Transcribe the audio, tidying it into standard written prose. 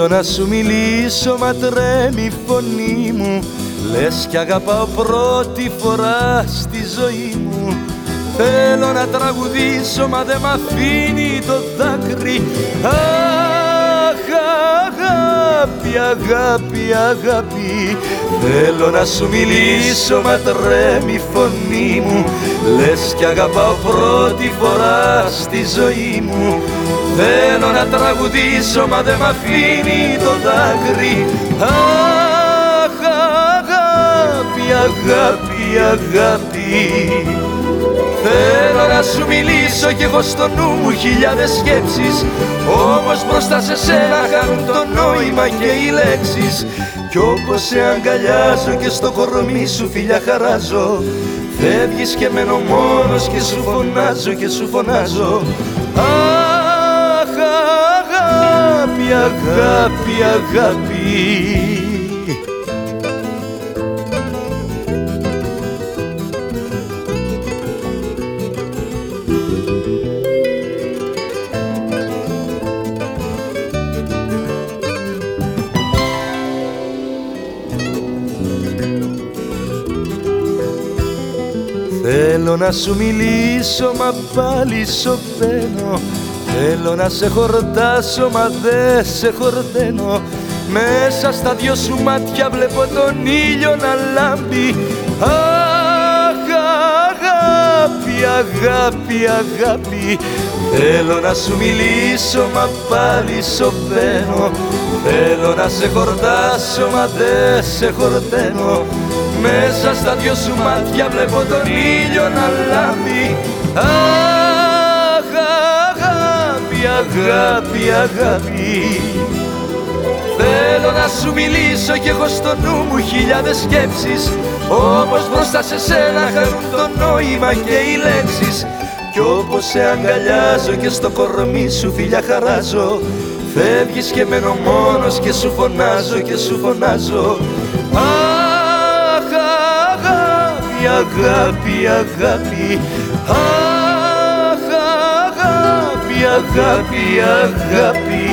Θέλω να σου μιλήσω μα τρέμει η φωνή μου, λες κι αγαπάω πρώτη φορά στη ζωή μου. Θέλω να τραγουδήσω μα δεν μ' αφήνει το δάκρυ. Αχ, αγάπη, αγάπη, αγάπη. Θέλω να σου μιλήσω μα τρέμει η φωνή μου, λες κι αγαπάω πρώτη φορά στη ζωή μου. Θέλω να τραγουδήσω μα δεν μ' αφήνει το δάκρυ. Αχ, αγάπη, αγάπη, αγάπη. Θέλω να σου μιλήσω κι εγώ στο νου μου χιλιάδες σκέψεις, όμως μπροστά σε σένα χάνουν το νόημα και οι λέξεις. Κι όπως σε αγκαλιάζω και στο κορμί σου φιλιά χαράζω, φεύγεις και μένω μόνος και σου φωνάζω και σου φωνάζω. Αχ, αγάπη, αγάπη, αγάπη. Θέλω να σου μιλήσω μα πάλι σωπαίνω, θέλω να σε χορτάσω μα δεν σε χορταίνω. Μέσα στα δυο σου μάτια βλέπω τον ήλιο να λάμπει. Αχ, αγάπη, αγάπη, αγάπη. Θέλω να σου μιλήσω μα πάλι σωπαίνω, θέλω να σε χορτάσω μα δεν σε χορταίνω. Μέσα στα δυο σου μάτια βλέπω τον ήλιο να λάμπει. Αχ, αγάπη, αγάπη, αγάπη. Θέλω να σου μιλήσω κι εγώ στο νου μου χιλιάδες σκέψεις, όμως μπροστά σε σένα χάνουν το νόημα και οι λέξεις. Κι όπως σε αγκαλιάζω και στο κορμί σου φιλιά χαράζω, φεύγεις και μένω μόνος και σου φωνάζω και σου φωνάζω. Αγάπη, αγάπη. Αχ, αγάπη, αγάπη, αγάπη.